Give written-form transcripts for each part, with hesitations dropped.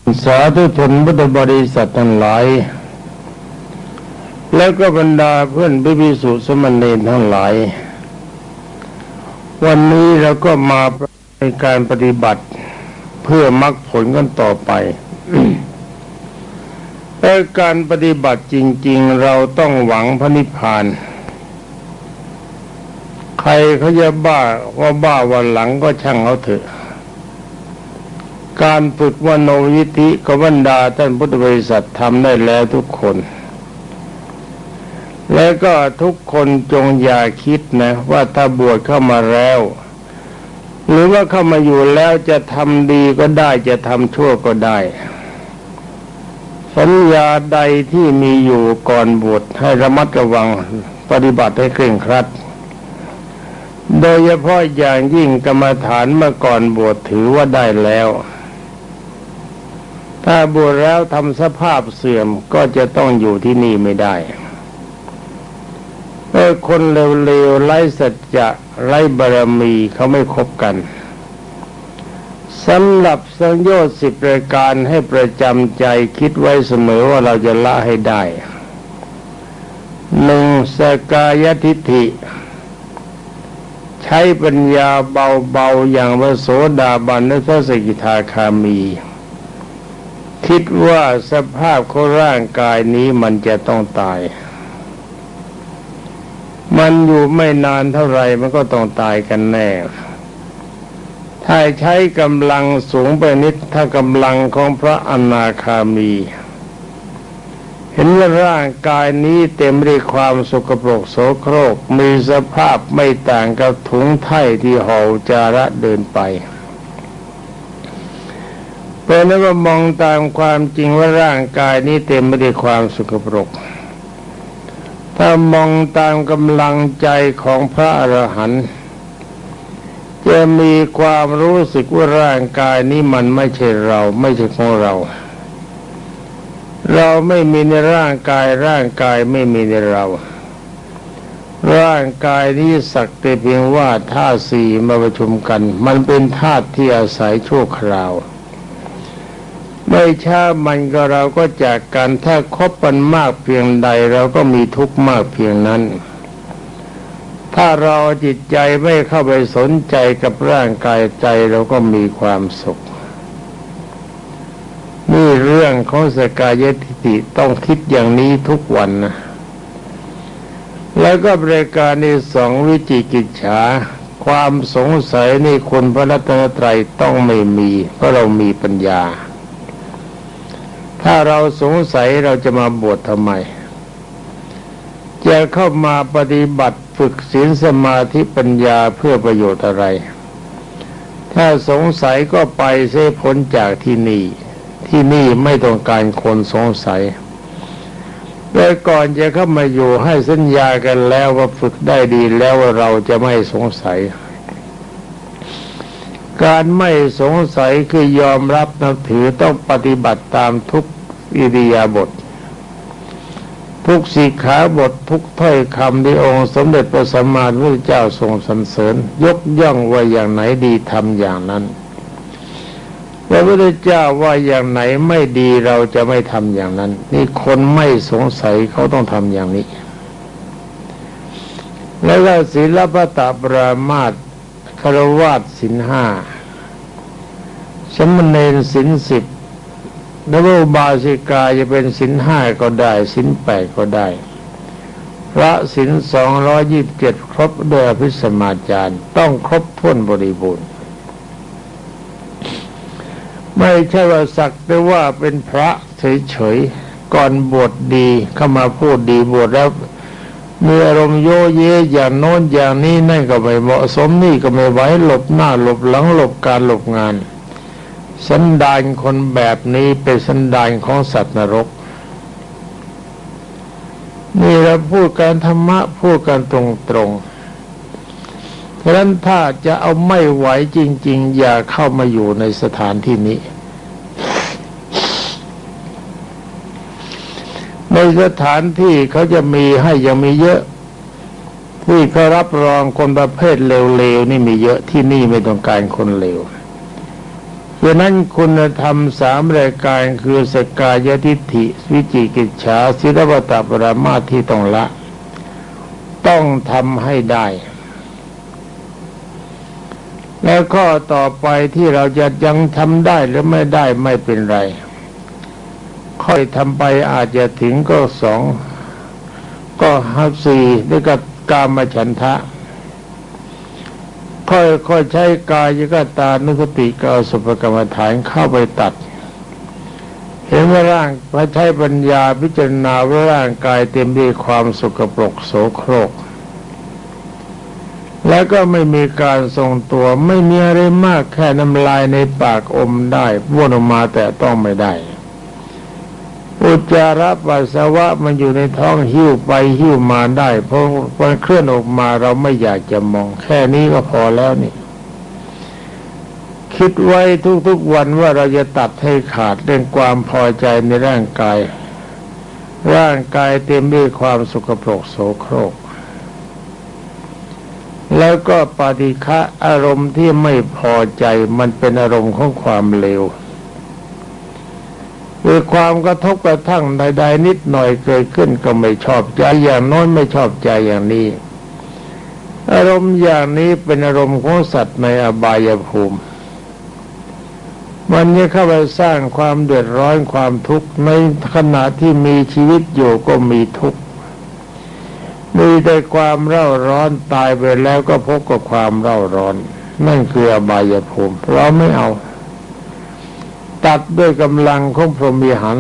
สาธุชนพุทธบริษัททั้งหลายแล้วก็บรรดาเพื่อนภิกษุสมณเณรทั้งหลายวันนี้เราก็มาในการปฏิบัติเพื่อมรรคผลกันต่อไป แต่การปฏิบัติจริงๆเราต้องหวังพระนิพพานใครเขาจะบ้าวันหลังก็ช่างเขาเถอะการฝึกมโนยิทธิก็บรรดาท่านพุทธบริษัททำได้แล้วทุกคนและก็ทุกคนจงอย่าคิดนะว่าถ้าบวชเข้ามาแล้วหรือว่าเข้ามาอยู่แล้วจะทำดีก็ได้จะทำชั่วก็ได้สัญญาใดที่มีอยู่ก่อนบวชให้ระมัดระวังปฏิบัติให้เคร่งครัดโดยเฉพาะอย่างยิ่งกรรมฐานเมื่อก่อนบวชถือว่าได้แล้วถ้าบวชแล้วทำสภาพเสื่อมก็จะต้องอยู่ที่นี่ไม่ได้คนเลวๆไร้สัจจะไร้บารมีเขาไม่คบกันสำหรับสังโยชน์10รายการให้ประจำใจคิดไว้เสมอว่าเราจะละให้ได้ 1. สกายทิฏฐิใช้ปัญญาเบาๆอย่างพระโสดาบันและพระสกิทาคามีคิดว่าสภาพของร่างกายนี้มันจะต้องตายมันอยู่ไม่นานเท่าไหร่มันก็ต้องตายกันแน่ถ้าใช้กำลังสูงไปนิดถ้ากำลังของพระอนาคามีเห็นว่าร่างกายนี้เต็มด้วยความสกปรกโสโครกมีสภาพไม่ต่างกับถุงไถ่ที่ห่ออุจจาระเดินไปเพราะนั้นว่ามองตามความจริงว่าร่างกายนี้เต็มไปด้วยความสกปรกถ้ามองตามกำลังใจของพระอรหันต์จะมีความรู้สึกว่าร่างกายนี้มันไม่ใช่เราไม่ใช่ของเราเราไม่มีในร่างกายร่างกายไม่มีในเราร่างกายนี้สักแต่เพียงว่าธาตุสี่มาประชุมกันมันเป็นธาตุที่อาศัยชั่วคราวไม่ช้ามันก็เราก็จากกันถ้าคบกันมากเพียงใดเราก็มีทุกข์มากเพียงนั้นถ้าเราจิตใจไม่เข้าไปสนใจกับร่างกายใจเราก็มีความสุขนี่เรื่องของสกายทิฏฐิต้องคิดอย่างนี้ทุกวันนะแล้วก็บริการที่2วิจิกิจฉาความสงสัยในคุณพระรัตนตรัยต้องไม่มีเพราะเรามีปัญญาถ้าเราสงสัยเราจะมาบวชทำไมจะเข้ามาปฏิบัติฝึกศีลสมาธิปัญญาเพื่อประโยชน์อะไรถ้าสงสัยก็ไปเสียพ้นจากที่นี่ไม่ต้องการคนสงสัยโดยก่อนจะเข้ามาอยู่ให้สัญญากันแล้วว่าฝึกได้ดีแล้วว่าเราจะไม่สงสัยการไม่สงสัยคือยอมรับนับถือต้องปฏิบัติตามทุกอิริยาบถทุกสิกขาบททุกถ้อยคำที่องค์สมเด็จพระสัมมาสัมพุทธเจ้าทรงสรรเสริญยกย่องว่าอย่างไหนดีทำอย่างนั้นพระพุทธเจ้าว่าอย่างไหนไม่ดีเราจะไม่ทำอย่างนั้นนี่คนไม่สงสัยเขาต้องทำอย่างนี้แล้วก็ศีลปตปรามาสฆราวาสศีล5สมณเณรศีล10และอุบาสิกาจะเป็นศีล5ก็ได้ศีล8ก็ได้พระศีล227ครบด้วยอภิสมาจารต้องครบถ้วนบริบูรณ์ไม่ใช่ว่าสักแต่ว่าเป็นพระเฉยๆก่อนบวชดีเข้ามาพูดดีบวชแล้วมีอารมณ์โยเยอย่างโน้นอย่างนี้นั่นก็ไม่เหมาะสมนี่ก็ไม่ไหวหลบหน้าหลบหลังหลบการหลบงานสันดานคนแบบนี้เป็นสันดานของสัตว์นรกนี่เราพูดกันธรรมะพูดกันตรงๆฉะนั้นถ้าจะเอาไม่ไหวจริงๆอย่าเข้ามาอยู่ในสถานที่นี้ในสถานที่เขาจะมีให้ยังมีเยอะที่เขารับรองคนประเภทเลวๆนี่มีเยอะที่นี่ไม่ต้องการคนเลวดังนั้นคุณธรรม3รายการคือสกายทิฏฐิวิจิกิจฉาศีลปตปรามาสที่ต้องละต้องทำให้ได้แล้วข้อต่อไปที่เราจะยังทำได้หรือไม่ได้ไม่เป็นไรค่อยทำไปอาจจะถึงก็2ก็4ด้วยกับกามฉันทะค่อยใช้กายกตานุสติกับอสุภกรรมฐานเข้าไปตัดเห็นว่าร่างพอใช้ปัญญาพิจารณาว่าร่างกายเต็มด้วยความสกปรกโสโครกแล้วก็ไม่มีการทรงตัวไม่มีอะไรมากแค่น้ำลายในปากอมได้บ้วนออกมาแต่ต้องไม่ได้อุจจาระปัสสาวะมันอยู่ในท้องหิ้วไปหิ้วมาได้เพราะมันเคลื่อนออกมาเราไม่อยากจะมองแค่นี้ก็พอแล้วนี่คิดไว้ทุกๆวันว่าเราจะตัดให้ขาดเรื่องความพอใจในร่างกายเต็มด้วยความสกปรกโสโครกแล้วก็ปฏิฆะอารมณ์ที่ไม่พอใจมันเป็นอารมณ์ของความเลวคือความกระทบกระทั่งใดๆนิดหน่อยเกิดขึ้นก็ไม่ชอบใจอย่างโน้นไม่ชอบใจอย่างนี้อารมณ์อย่างนี้เป็นอารมณ์ของสัตว์ในอบายภูมิมันจะเข้าไปสร้างความเดือดร้อนความทุกข์ในขณะที่มีชีวิตอยู่ก็มีทุกข์มีแต่ความเร่าร้อนตายไปแล้วก็พบกับความเร่าร้อนนั่นคืออบายภูมิเราไม่เอาตัดด้วยกำลังของพรหมวิหาร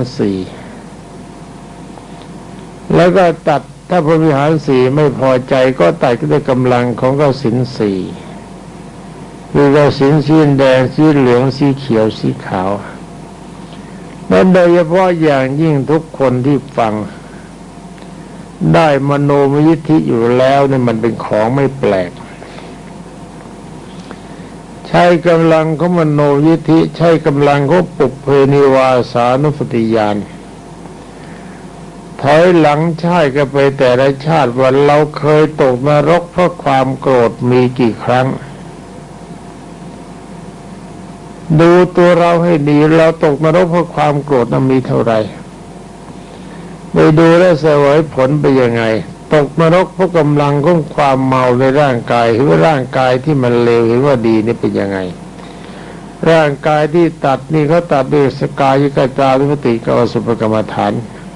4แล้วก็ตัดถ้าพรหมวิหาร4ไม่พอใจก็ตัดด้วยกำลังของกสิณ4คือกสิณสีแดงสีเหลืองสีเขียวสีขาวและโดยเฉพาะอย่างยิ่งทุกคนที่ฟังได้มโนมยิทธิอยู่แล้วเนี่ยมันเป็นของไม่แปลกใช้กำลังของมโนยิทธิใช้กำลังของปุพเพนิวาสานุสติญาณถอยหลังใช่กันไปแต่ละชาติว่าเราเคยตกนรกเพราะความโกรธมีกี่ครั้งดูตัวเราให้ดีเราตกนรกเพราะความโกรธนั้นมีเท่าไหร่ไปดูแลเสวยผลไปยังไงตกนรกเพราะกำลังของความเมาในร่างกายเห็นว่าร่างกายที่มันเลวเห็นว่าดีนี่เป็นยังไงร่างกายที่ตัดนี่เขาตัดด้วยสกายกตานุสติกับอสุภกรรมฐาน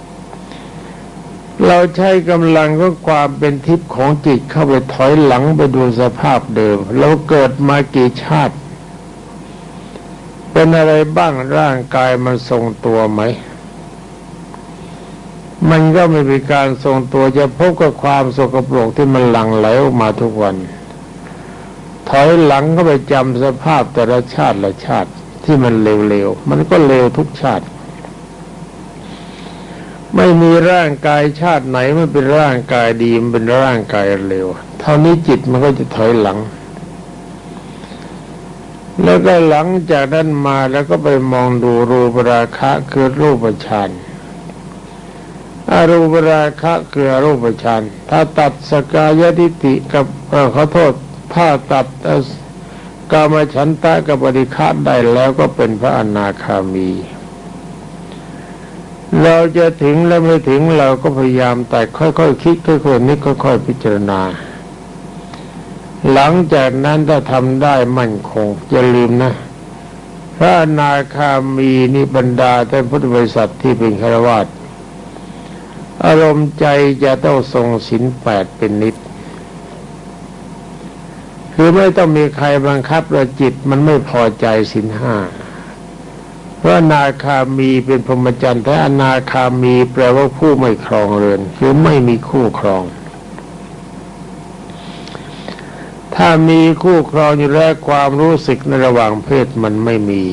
เราใช้กำลังของความเป็นทิพย์ของจิตเข้าไปถอยหลังไปดูสภาพเดิมเราเกิดมากี่ชาติเป็นอะไรบ้างร่างกายมันทรงตัวไหมมันก็ไม่มีการทรงตัวจะพบกับความสกปรกที่มันหลั่งไหลออกมาทุกวันถอยหลังก็ไปจำสภาพแต่ละชาติละชาติที่มันเลวๆมันก็เลวทุกชาติไม่มีร่างกายชาติไหนมันเป็นร่างกายดีมันเป็นร่างกายเลวเท่านี้จิตมันก็จะถอยหลังแล้วก็หลังจากนั้นมาแล้วก็ไปมองดูรูปราคะคือรูปฌานอรูปราคะคืออรูปฌานถ้าตัดสกายทิฏฐิกับขอโทษถ้าตัดกามฉันทะกับปฏิฆะได้แล้วก็เป็นพระอนาคามีเราจะถึงและไม่ถึงเราก็พยายามแต่ค่อยๆคิดค่อยๆนึกค่อยๆพิจารณาหลังจากนั้นถ้าทำได้มั่นคงอย่าลืมนะพระอนาคามีนิบรรดาท่านพุทธบริษัทที่เป็นฆราวาสอารมณ์ใจจะต้องทรงศีล8เป็นนิจคือไม่ต้องมีใครบังคับว่าจิตมันไม่พอใจศีล5เพราะอนาคามีเป็นพรหมจรรย์แต่อนาคามีแปลว่าผู้ไม่ครองเรือนคือไม่มีคู่ครองถ้ามีคู่ครองอยู่แล้วความรู้สึกในระหว่างเพศมันไม่มี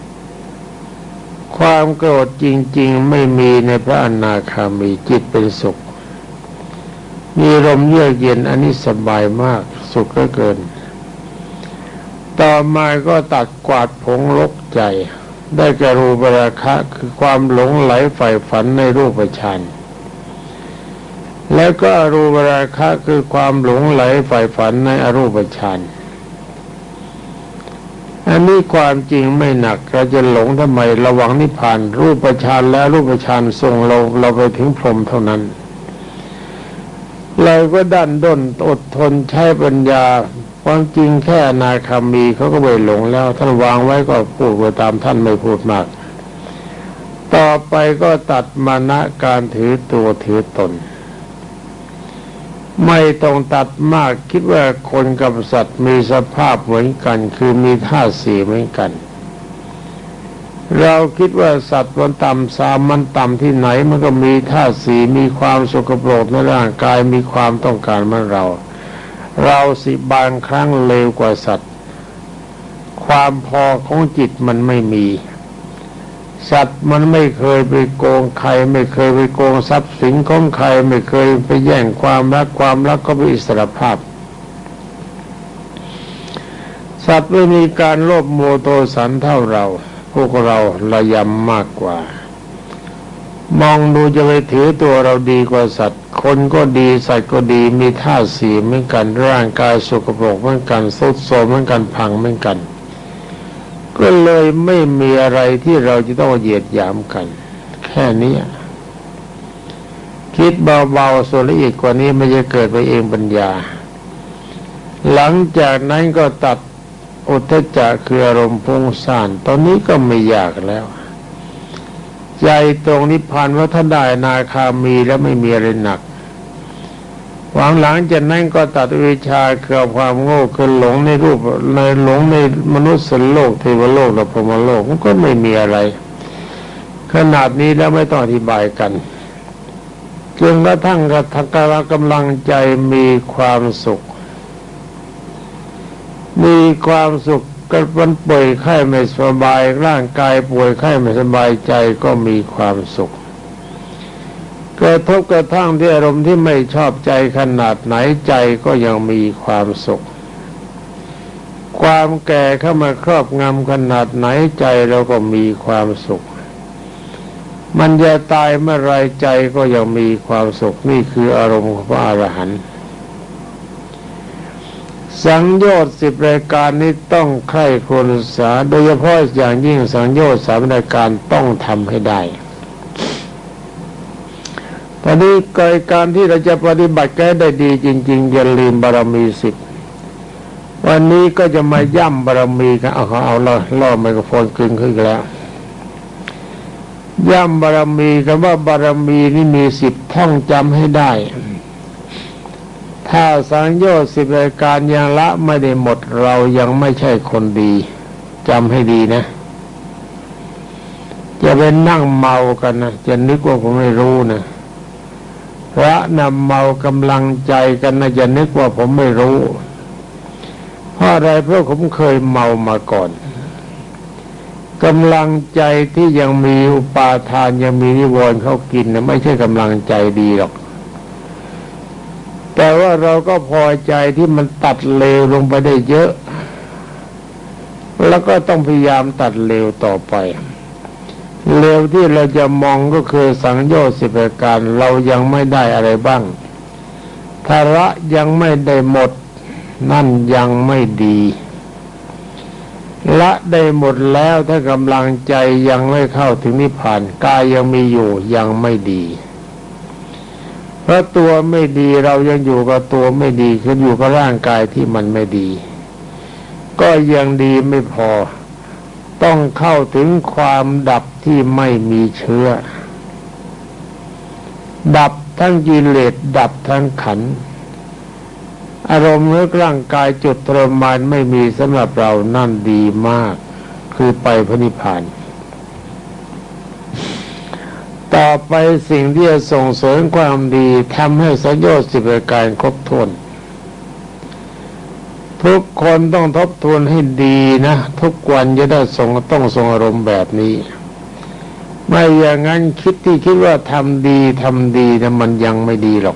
ความโกรธจริงๆไม่มีในพระอนาคามีจิตเป็นสุขมีลมเยือกเย็นอันนี้สบายมากสุขเหลือเกินต่อมาก็ตัดกวาดผงลบใจได้แก่รูปราคะคือความหลงไหลใฝ่ฝันในรูปฌานแล้วก็อรูปราคะคือความหลงไหลใฝ่ฝันในอรูปฌานอันนี้ความจริงไม่หนักเราจะหลงทำไมระวังนิพพานรูปฌานแล้วรูปฌานทรงเราไปถึงพรหมเท่านั้นเราก็ดันด้นอดทนใช้ปัญญาความจริงแค่อนาคามีเขาก็ไม่หลงแล้วท่านวางไว้ก็พูดไปตามท่านไม่พูดมากต่อไปก็ตัดมานะการถือตัวถือตนไม่ต้องตัดมากคิดว่าคนกับสัตว์มีสภาพเหมือนกันคือมีธาตุสี่เหมือนกันเราคิดว่าสัตว์มันต่ำสามมันต่ำที่ไหนมันก็มีธาตุสี่มีความสกปรกในร่างกายมีความต้องการเหมือนเราสิบางครั้งเลวกว่าสัตว์ความพอของจิตมันไม่มีสัตว์มันไม่เคยไปโกงใครไม่เคยไปโกงทรัพย์สินของใครไม่เคยไปแย่งความรักก็เป็นอิสรภาพสัตว์ไม่มีการโลภโมโทสันเท่าเราพวกเราระยำมากกว่ามองดูจะไปถือตัวเราดีกว่าสัตว์คนก็ดีสัตว์ก็ดีมีธาตุสี่เหมือนกันร่างกายสกปรกเหมือนกันทรุดโทรมเหมือนกันพังเหมือนกันก็เลยไม่มีอะไรที่เราจะต้องเหยียดหยามกันแค่นี้คิดเบาๆส่วนละเอียดกว่านี้ไม่จะเกิดไปเองปัญญาหลังจากนั้นก็ตัดอุทธัจจะคืออารมณ์ฟุ้งซ่านตอนนี้ก็ไม่ยากแล้วใจตรงนิพพานว่าถ้าได้อนาคามีแล้วไม่มีอะไรหนักหลังจากนั้นก็ตัดวิชาคือความโง่คือหลงในรูปในหลงในมนุษย์โลกเทวโลกและพรหมโลกมันก็ไม่มีอะไรขนาดนี้แล้วไม่ต้องอธิบายกันจนกระทั่งกำลังใจมีความสุขก็มันป่วยไข้ไม่สบายร่างกายป่วยไข้ไม่สบายใจก็มีความสุขกระทบกระทั่งที่อารมณ์ที่ไม่ชอบใจขนาดไหนใจก็ยังมีความสุขความแก่เข้ามาครอบงำขนาดไหนใจเราก็มีความสุขมันจะตายเมื่อไรใจก็ยังมีความสุขนี่คืออารมณ์ของพระอรหันต์สังโยชน์10รายการนี้ต้องใคร่ครวญศึกษาโดยเฉพาะอย่างยิ่งสังโยชน์3รายการต้องทำให้ได้ตอนนี้การที่เราจะปฏิบัติได้ดีจริงๆอย่าลืมบารมี10วันนี้ก็จะมาย่ำบารมีกันเอาล่อไมโครโฟนกึ่งขึ้นแล้วย่ำบารมีกันว่าบารมีนี่มี10ท่องจำให้ได้ถ้าสังโยชน์10รายการยังละไม่ได้หมดเรายังไม่ใช่คนดีจำให้ดีนะจะเป็นนั่งเมากันนะจะนึกว่าผมไม่รู้นะพระนำเมากำลังใจกันนะจะนึกว่าผมไม่รู้เพราะอะไรเพราะผมเคยเมามาก่อนกำลังใจที่ยังมีอุปาทานยังมีนิวรณ์เขากินนะไม่ใช่กำลังใจดีหรอกแต่ว่าเราก็พอใจที่มันตัดเลวลงไปได้เยอะแล้วก็ต้องพยายามตัดเลวต่อไปเลวที่เราจะมองก็คือสังโยชน์10ประการเรายังไม่ได้อะไรบ้างถ้าละยังไม่ได้หมดนั่นยังไม่ดีละได้หมดแล้วถ้ากำลังใจยังไม่เข้าถึงนิพพานกายยังมีอยู่ยังไม่ดีเพราะตัวไม่ดีเรายังอยู่กับตัวไม่ดีคืออยู่กับร่างกายที่มันไม่ดีก็ยังดีไม่พอต้องเข้าถึงความดับที่ไม่มีเชื้อดับทั้งกิเลสดับทั้งขันธ์อารมณ์เรื่องร่างกายจุดทรมานไม่มีสำหรับเรานั่นดีมากคือไปพระนิพพานต่อไปสิ่งที่จะส่งเสริมความดีทำให้สังโยชน์10ประการครบถ้วนทุกคนต้องทบทวนให้ดีนะทุกวันจะได้ต้องทรงอารมณ์แบบนี้ไม่อย่างนั้นคิดว่าทำดีนะมันยังไม่ดีหรอก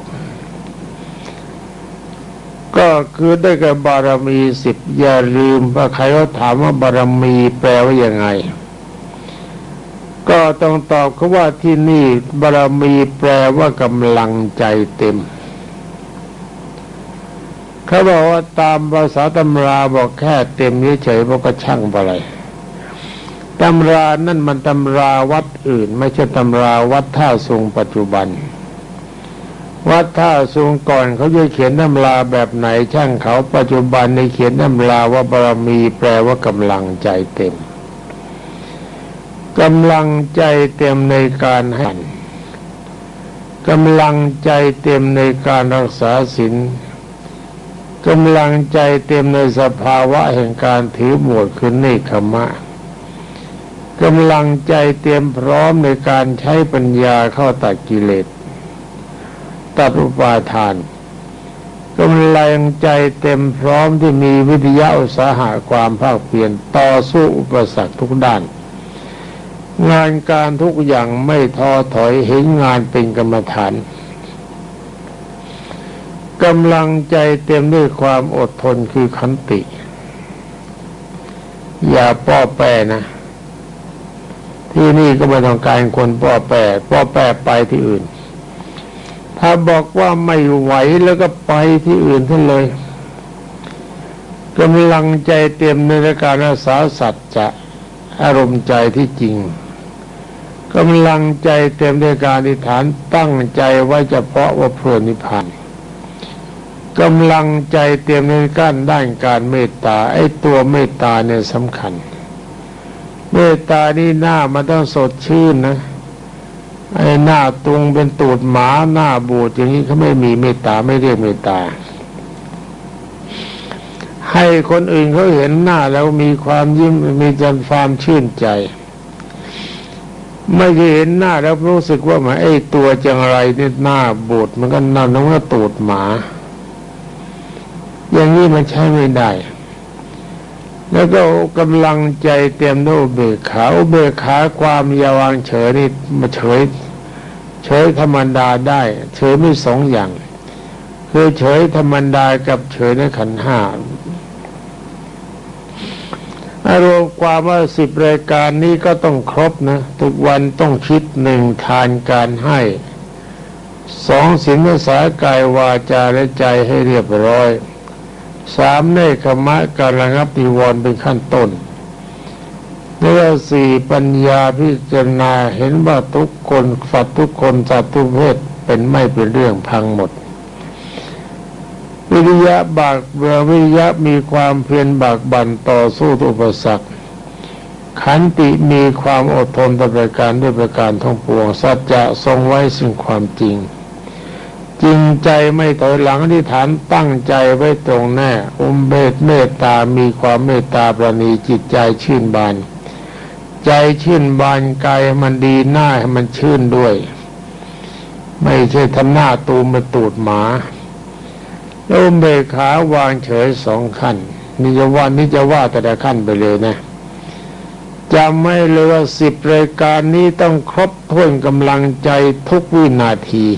ก็คือได้กับบารมี10อย่าลืมว่าใครเขาถามว่าบารมีแปลว่ายังไงก็ต้องตอบเขาว่าที่นี่บารมีแปลว่ากำลังใจเต็มคเขาบอกว่าตามภาษาตำราบอกแค่เต็มเฉยๆบอกก็ช่างอะไรตำรานั่นมันตำราวัดอื่นไม่ใช่ตำราวัดท่าทรงปัจจุบันวัดท่าทรงก่อนเขาจะเขียนตำราแบบไหนช่างเขาปัจจุบันในเขียนตำราว่าบารมีแปลว่ากำลังใจเต็มกำลังใจเต็มในการให้กำลังใจเต็มในการรักษาศีลกำลังใจเต็มในสภาวะแห่งการถือหมวดคือเนคขมะกำลังใจเตรียมพร้อมในการใช้ปัญญาเข้าตัดกิเลสตัดอุปาทานกำลังใจเต็มพร้อมที่มีวิทยาอุตสาหะความภาคเพียรต่อสู้อุปสรรคทุกด้านงานการทุกอย่างไม่ท้อถอยเห็นงานเป็นกรรมฐานกำลังใจเต็มด้วยความอดทนคือขันติอย่าป้อแปรนะที่นี่ก็ไม่ต้องการคนป้อแปรไปที่อื่นถ้าบอกว่าไม่ไหวแล้วก็ไปที่อื่นท่านเลยกำลังใจเต็มในการรักษาสัจจะอารมณ์ใจที่จริงกำลังใจเต็มในการอธิษฐานตั้งใจไว้เฉพาะว่าเพื่อนิพพานกำลังใจเต็มในด้านการเมตตาไอ้ตัวเมตตาเนี่ยสำคัญเมตตานี่หน้ามันต้องสดชื่นนะไอ้หน้าตรงเป็นตูดหมาหน้าบูดอย่างนี้เขาไม่มีเมตตาไม่เรียกเมตตาให้คนอื่นเขาเห็นหน้าแล้วมีความยิ้มมีใจความชื่นใจไม่เห็นหน้าแล้วรู้สึกว่าไอ้ตัวจังไรนี่หน้าบูดมันก็นั่นน้องว่าตูดหมาอย่างนี้มันใช้ไม่ได้แล้วก็กำลังใจเต็มด้วยอุเบกขาความยาวางเฉยนี่มาเฉยธรรมดาได้เฉยไม่สองอย่างคือเฉยธรรมดากับเฉยในขันธ์ห้า รวมความว่า10 รายการนี้ก็ต้องครบนะทุกวันต้องคิด1ทานการให้2ศีลรักษากายวาจาและใจให้เรียบร้อย3เนคขมะการระงับนิวรณ์เป็นขั้นต้นและ4ปัญญาพิจารณาเห็นว่าทุกคนสัตว์ทุกคนสัตว์ทุกเพศเป็นไม่เป็นเรื่องพังหมดวิริยะวิริยะมีความเพียรบากบั่นต่อสู้อุปสรรคขันติมีความอดทนต่อประการด้วยประการทั้งปวงสัจจะทรงไว้ซึ่งความจริงจริงใจไม่ถอยหลังที่ฐานตั้งใจไว้ตรงแน่เมตตามีความเมตตาประณีจิตใจชื่นบานใจชื่นบานกายมันดีหน้าให้มันชื่นด้วยไม่ใช่ทำหน้าตูมมาตูดหมาแล้วเบกขาวางเฉย2 ขั้นนี่จะว่าแต่ละขั้นไปเลยนะจำไม่เลยว่า10 รายการนี้ต้องครบถ้วนกำลังใจทุกวินาที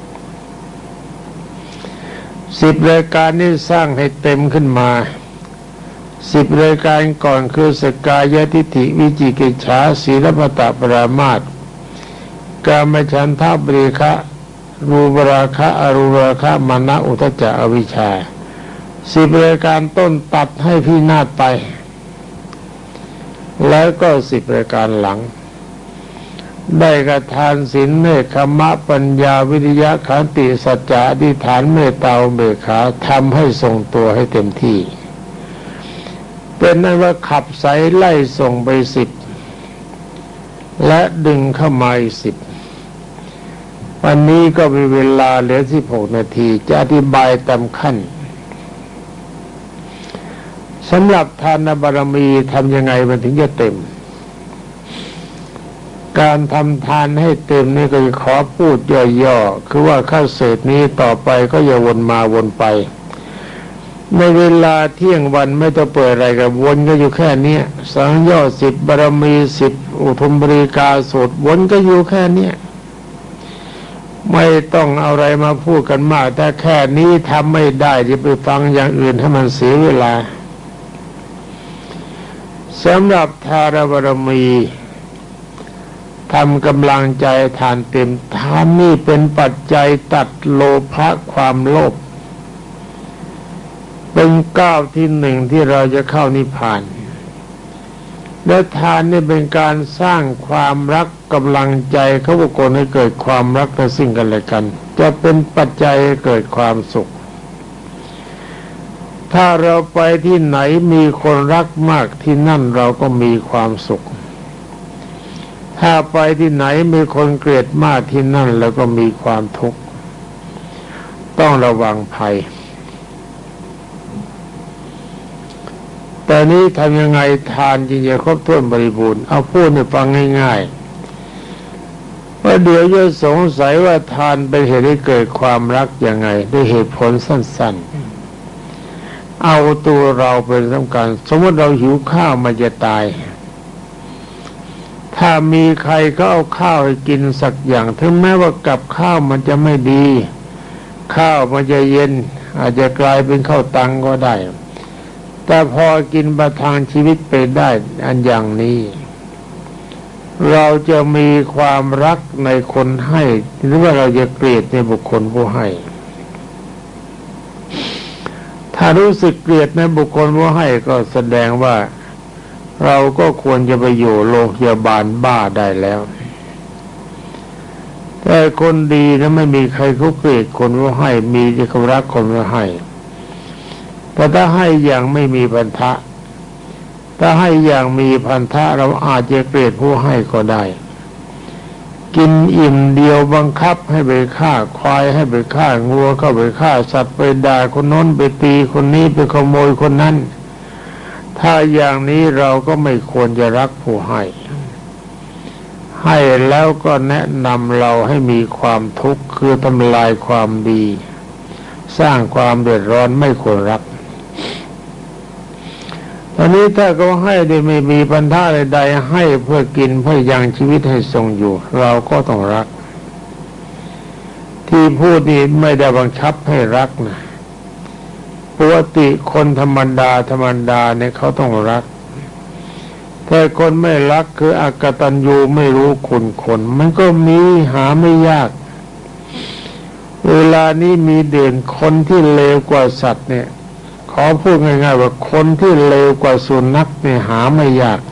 10 รายการนี้สร้างให้เต็มขึ้นมา10 รายการก่อนคือสกายทิฏฐิวิจิกิจฉาศีลปตปรามาสกามฉันทะปริฆะรูปราคะอรูปราคะมานะอุทธัจจะอวิชชา10 รายการต้นตัดให้พินาศไปแล้วก็10 รายการหลังได้กระทานศีลเนคขมะปัญญาวิริยะขันติสัจจะอธิษฐานเมตตาอุเบกขาทำให้ทรงตัวให้เต็มที่เป็นนั้นว่าขับไสไล่ส่งไป10และดึงเข้ามาอีก10วันนี้ก็มีเวลาเหลือ16 นาทีจะอธิบายตามขั้นสำหรับทานบารมีทำยังไงมันถึงจะเต็มการทำทานให้เต็มนี่ก็ขอพูดย่อๆคือว่าข้าเศษนี้ต่อไปก็อย่าวนมาวนไปในเวลาเที่ยงวันไม่ต้องเปิดอะไรกับวนก็อยู่แค่นี้สังโยชน์10บารมี10อุทุมบริกาสูตรวนก็อยู่แค่นี้ไม่ต้องเอาอะไรมาพูดกันมากแต่แค่นี้ทำไม่ได้จะไปฟังอย่างอื่นให้มันเสียเวลาสำหรับทานบารมีทำกำลังใจทานเต็มทานนี่เป็นปัจจัยตัดโลภะความโลภเป็นก้าวที่หนึ่งที่เราจะเข้านิพพานและทานนี่เป็นการสร้างความรักกำลังใจเขาบุคคลให้เกิดความรักต่อซึ่งกันและกันจะเป็นปัจจัยให้เกิดความสุขถ้าเราไปที่ไหนมีคนรักมากที่นั่นเราก็มีความสุขถ้าไปที่ไหนมีคนเกลียดมากที่นั่นเราก็มีความทุกข์ต้องระวังภัยแต่นี้ทำยังไงทานจึงจะครบถ้วนบริบูรณ์เอาพูดให้ฟังง่ายๆว่าเดี๋ยวจะสงสัยว่าทานเป็นเหตุให้เกิดความรักยังไงด้วยเหตุผลสั้นๆเอาตัวเราเป็นสำคัญสมมติเราหิวข้าวมันจะตายถ้ามีใครก็เอาข้าวให้กินสักอย่างถึงแม้ว่ากับข้าวมันจะไม่ดีข้าวมันจะเย็นอาจจะกลายเป็นข้าวตังก็ได้แต่พอกินประทังชีวิตไปได้อันอย่างนี้เราจะมีความรักในคนให้หรือว่าเราจะเกลียดในบุคคลผู้ให้ถ้ารู้สึกเกลียดในบุคคลผู้ให้ก็แสดงว่าเราก็ควรจะไปอยู่โรงพยาบาลบ้าได้แล้วแต่คนดีนะไม่มีใครเขาเกลียดคนผู้ให้มีแต่เขารักคนผู้ให้แต่ถ้าให้อย่างไม่มีพันธะถ้าให้อย่างมีพันธะเราอาจจะเกลียดผู้ให้ก็ได้กินอิ่มเดียวบังคับให้ไปฆ่าควายให้ไปฆ่างัวเข้าไปฆ่าสัตว์ไปด่าคนโน้นไปตีคนนี้ไปขโมยคนนั้นถ้าอย่างนี้เราก็ไม่ควรจะรักผู้ให้แล้วก็แนะนำเราให้มีความทุกข์คือทำลายความดีสร้างความเดือดร้อนไม่ควรรักตอนนี้ถ้าเขาให้โดยไม่มีปัญหาใดๆให้เพื่อกินเพื่อยังชีวิตให้ทรงอยู่เราก็ต้องรักที่พูดนี้ไม่ได้บังคับให้รักนะปกติคนธรรมดาเนี่ยเขาต้องรักแต่คนไม่รักคืออกตัญญูไม่รู้คุณคนมันก็มีหาไม่ยากเวลานี้มีเด่นคนที่เลวกว่าสัตว์เนี่ยขอพูดง่ายๆว่าคนที่เลวกว่าสุนัขเนี่ยหาไม่ยาก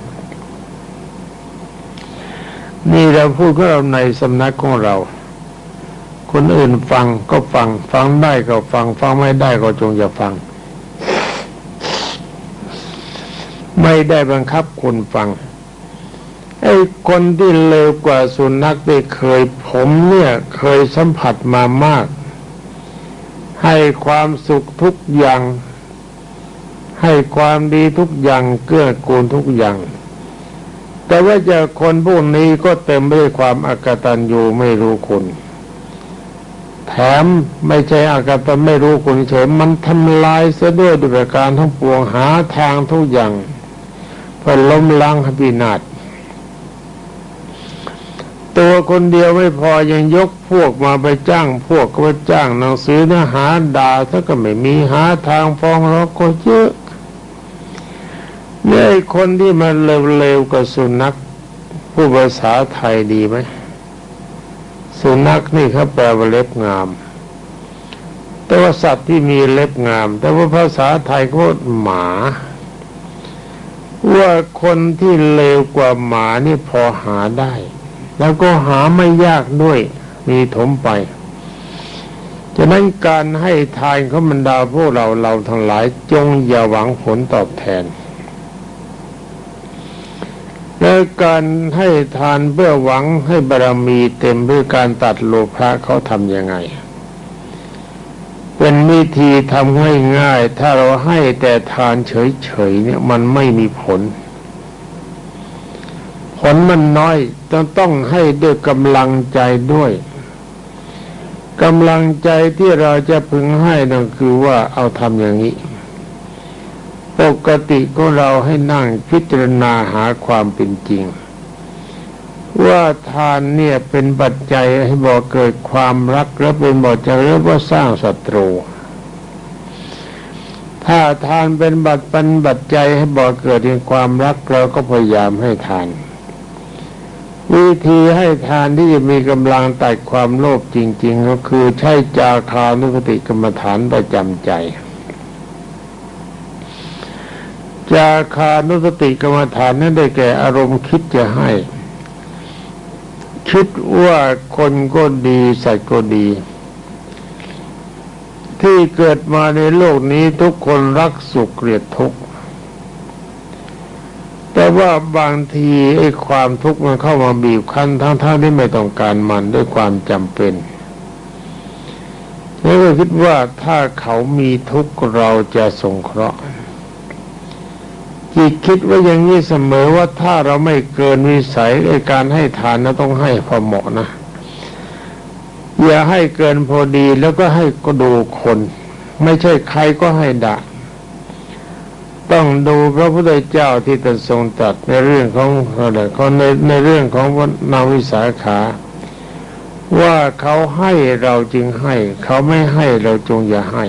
นี่เราพูดก็เราในสำนักของเราคนอื่นฟังก็ฟังได้ก็ฟังไม่ได้ก็จงอย่าฟังไม่ได้บังคับคนฟังไอ้คนที่เลวกว่าสุนัขได้ผมเนี่ยเคยสัมผัสมามากให้ความสุขทุกอย่างให้ความดีทุกอย่างเกื้อกูลทุกอย่างแต่ว่าจะคนพวกนี้ก็เต็มไปด้วยความอกตัญญูไม่รู้คุณแถมไม่ใช่อกตัญญูไม่รู้คุณเฉยมันทำลายเสียด้วยประการทั้งปวงหาทางทุกอย่างเพื่อล้มล้างให้พินาศตัวคนเดียวไม่พอยังยกพวกมาไปจ้างพวกก็ไปจ้างหนังสือเนื้อหาด่าถ้าก็ไม่มีหาทางฟ้องร้องก็เยอะเนี่ยคนที่มันเลวๆกับสุนัขผู้ภาษาไทยดีไหมสุนัขนี่เขาแปลว่าเล็บงามแต่ว่าสัตว์ที่มีเล็บงามแต่ว่าภาษาไทยเขาว่าหมาว่าคนที่เลวกว่าหมานี่พอหาได้แล้วก็หาไม่ยากด้วยมีถมไปฉะนั้นการให้ทานของบรรดาพวกเราทั้งหลายจงอย่าหวังผลตอบแทนและการให้ทานเพื่อหวังให้บารมีเต็มด้วยการตัดโลภะเขาทำยังไงเป็นวิธีทำง่ายๆถ้าเราให้แต่ทานเฉยๆเนี่ยมันไม่มีผลมันน้อยต้องให้ด้วยกำลังใจด้วยกำลังใจที่เราจะพึงให้นั่นคือว่าเอาทำอย่างนี้ปกติของเราให้นั่งพิจารณาหาความเป็นจริงว่าทานเนี่ยเป็นปัจจัยให้บ่เกิดความรักและเป็นบ่จะเรียกว่าสร้างศัตรูถ้าทานเป็นปัจจัยให้บ่เกิดความรักเราก็พยายามให้ทานวิธีให้ทานที่จะมีกำลังตัดความโลภจริงๆก็คือใช้จาคานุสติกรรมฐานประจำใจจาคานุสติกรรมฐานนั้นได้แก่อารมณ์คิดจะให้คิดว่าคนก็ดีสัตว์ก็ดีที่เกิดมาในโลกนี้ทุกคนรักสุขเกลียดทุกข์แต่ว่าบางทีไอ้ความทุกข์มันเข้ามาบีบคั้นทั้งที่ไม่ต้องการมันด้วยความจำเป็นแล้วก็คิดว่าถ้าเขามีทุกข์เราจะสงเคราะห์จิตคิดว่าอย่างนี้เสมอว่าถ้าเราไม่เกินวิสัยในการให้ทานนะต้องให้พอเหมาะนะอย่าให้เกินพอดีแล้วก็ให้ก็ดูคนไม่ใช่ใครก็ให้ด่าต้องดูพระพุทธเจ้าที่ตรัสทรงตรัสในเรื่องของอะไรเขาในเรื่องของนางวิสาขาว่าเขาให้เราจึงให้เขาไม่ให้เราจงอย่าให้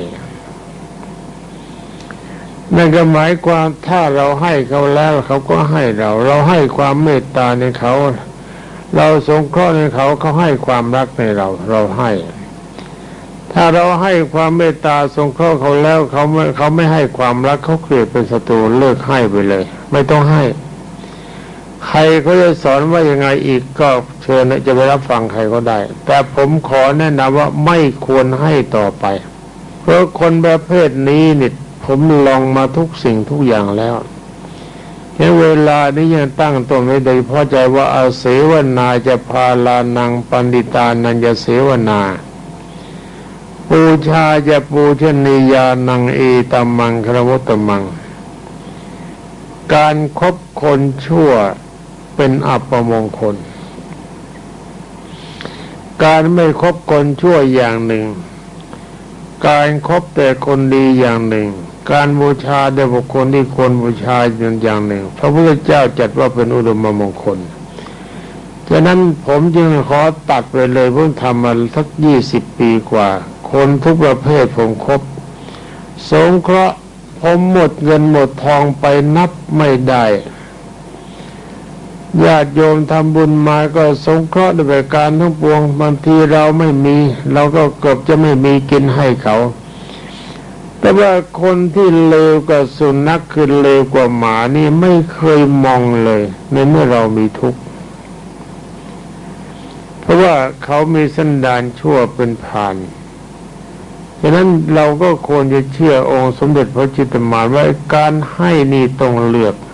นั่นก็หมายความถ้าเราให้เขาแล้วเขาก็ให้เราให้ความเมตตาในเขาเราสงเคราะห์ในเขาเขาให้ความรักในเราให้ถ้าเราให้ความเมตตาสงเคราะห์เขาแล้วเขาไม่ให้ความรักเขาเกลียดเป็นศัตรูเลิกให้ไปเลยไม่ต้องให้ใครเขาจะสอนว่ายังไงอีกก็เชิญจะไปรับฟังใครก็ได้แต่ผมขอแนะนำว่าไม่ควรให้ต่อไปเพราะคนประเภทนี้นี่ผมลองมาทุกสิ่งทุกอย่างแล้วในเวลานี้ยังตั้งตนไม่ได้พอใจว่าอาเสวนาจะพาลานังปันดิตานันจะเสวนาปูชาจะปูชนียานังเอตัมมังครวตมังการคบคนชั่วเป็นอัปมงคลการไม่คบคนชั่วอย่างหนึ่งการคบแต่คนดีอย่างหนึ่งการบูชาแต่บุคคลที่ควรบูชาอย่างหนึ่งพระพุทธเจ้าจัดว่าเป็นอุดมมงคลฉะนั้นผมจึงขอตัดไปเลยเพิ่งทำมาสัก20 ปีกว่าคนทุกประเภทผมคบสงเคราะห์ผมหมดเงินหมดทองไปนับไม่ได้ญาติโยมทำบุญมาก็สงเคราะห์ด้วยการทั้งปวงบางทีเราไม่มีเราก็เกือบจะไม่มีกินให้เขาแต่ว่าคนที่เลวกว่าสุนัขคือเลวกว่าหมานี่ไม่เคยมองเลยในเมื่อเรามีทุกข์เพราะว่าเขามีสันดานชั่วเป็นผ่านฉะนั้นเราก็ควรจะเชื่อองค์สมเด็จพระจิตติมาว่าการให้นี่ต้องเลือก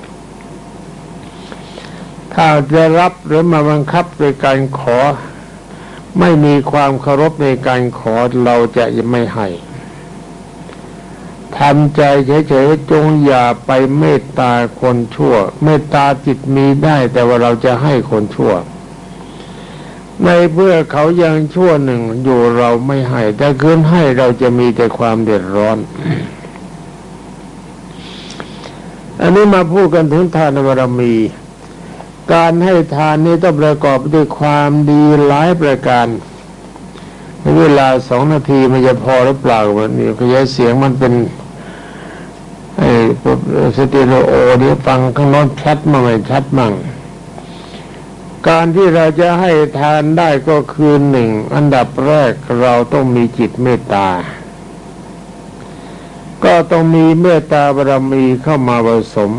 ถ้าจะรับหรือมาบังคับโดยการขอไม่มีความเคารพในการขอเราจะไม่ให้ทำใจเฉยๆจงอย่าไปเมตตาคนชั่วเมตตาจิตมีได้แต่ว่าเราจะให้คนชั่วในเมื่อเขายังชั่วหนึ่งอยู่เราไม่ให้แต่คืนให้เราจะมีแต่ความเดือดร้อน อันนี้มาพูดกันถึงทานบารมีการให้ทานนี้ต้องประกอบด้วยความดีหลายประการในเวลา2 นาทีมันจะพอหรือเปล่าวันนี้ขยายเสียงมันเป็นสเตอริโอนี่ฟังข้างนอกชัดมั่งไม่ชัดมั่งการที่เราจะให้ทานได้ก็คือ1อันดับแรกเราต้องมีจิตเมตตาก็ต้องมีเมตตาบารมีเข้ามาผสม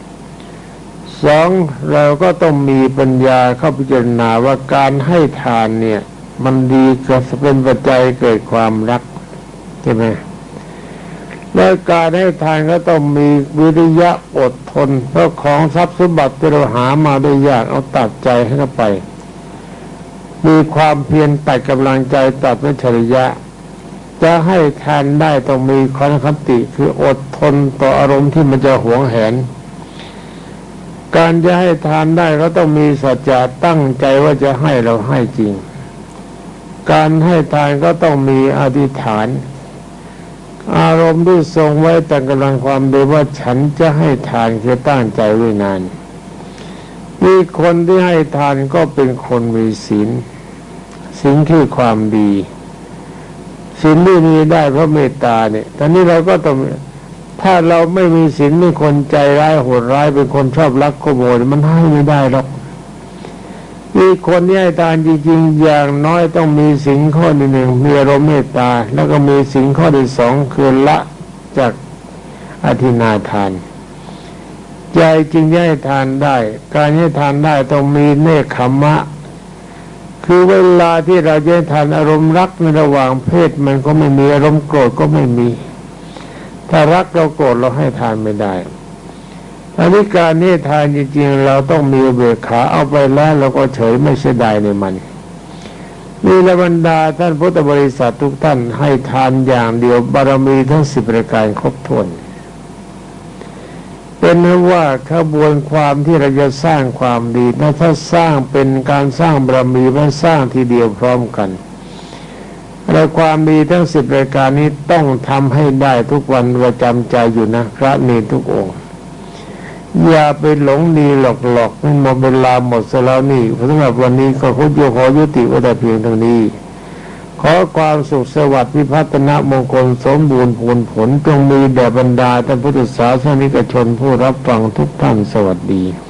2เราก็ต้องมีปัญญาเข้าพิจารณาว่าการให้ทานเนี่ยมันดีก็เป็นปัจจัยเกิดความรักใช่ไหมและการให้ทานก็ต้องมีวิริยะอดทนเพราะของทรัพย์สมบัติที่เราหามาได้ยากเอาตัดใจให้เข้าไปมีความเพียรตัดกำลังใจตัดวิชริยะจะให้ทานได้ต้องมีความขันติคืออดทนต่ออารมณ์ที่มันจะหวงแหนการจะให้ทานได้ก็ต้องมีสัจจะตั้งใจว่าจะให้เราให้จริงการให้ทานก็ต้องมีอธิษฐานอารมณ์ที่ทรงไว้แต่กำลังความดีว่าฉันจะให้ทานคือตั้งใจไว้นานมีคนที่ให้ทานก็เป็นคนมีศีลคือความดีศีลที่มีได้เพราะเมตตาเนี่ยตอนนี้เราก็ต้องถ้าเราไม่มีศีลเป็นคนใจร้ายโหดร้ายเป็นคนชอบลักขโมยมันให้ไม่ได้หรอกมีคนที่ให้ทานจริงๆอย่างน้อยต้องมีศีลข้อที่1มีอารมณ์เมตตาแล้วก็มีศีลข้อที่2คือละจากอธินาทานใจจึงให้ทานได้การให้ทานได้ต้องมีเนคขมะคือเวลาที่เราจะให้ทานอารมณ์รักในระหว่างเพศมันก็ไม่มีอารมณ์โกรธก็ไม่มีถ้ารักเราโกรธเราให้ทานไม่ได้อันนี้การให้ทานจริงๆเราต้องมีอุเบกขาเอาไปแล้วเราก็เฉยไม่เสียดายในมันนี่ละบรรดาท่านพุทธบริษัททุกท่านให้ทานอย่างเดียวบารมีทั้ง10ประการครบถ้วนเป็นว่าขบวนความที่เราจะสร้างความดีถ้าสร้างเป็นการสร้างบารมีมันสร้างทีเดียวพร้อมกันและความดีทั้ง10ประการนี้ต้องทำให้ได้ทุกวันประจำใจอยู่นะพระเนรทุกองค์อย่าไปหลงดีหลอกๆนั่นหมดเวลาหมดแล้วนี่สำหรับวันนี้ก็ขอยุติไว้แต่เพียงเท่านี้ขอความสุขสวัสดิ์พิพัฒนมงคลสมบูรณ์ผลจงมีแด่บรรดาท่านพุทธศาสนิกชนผู้รับฟังทุกท่านสวัสดี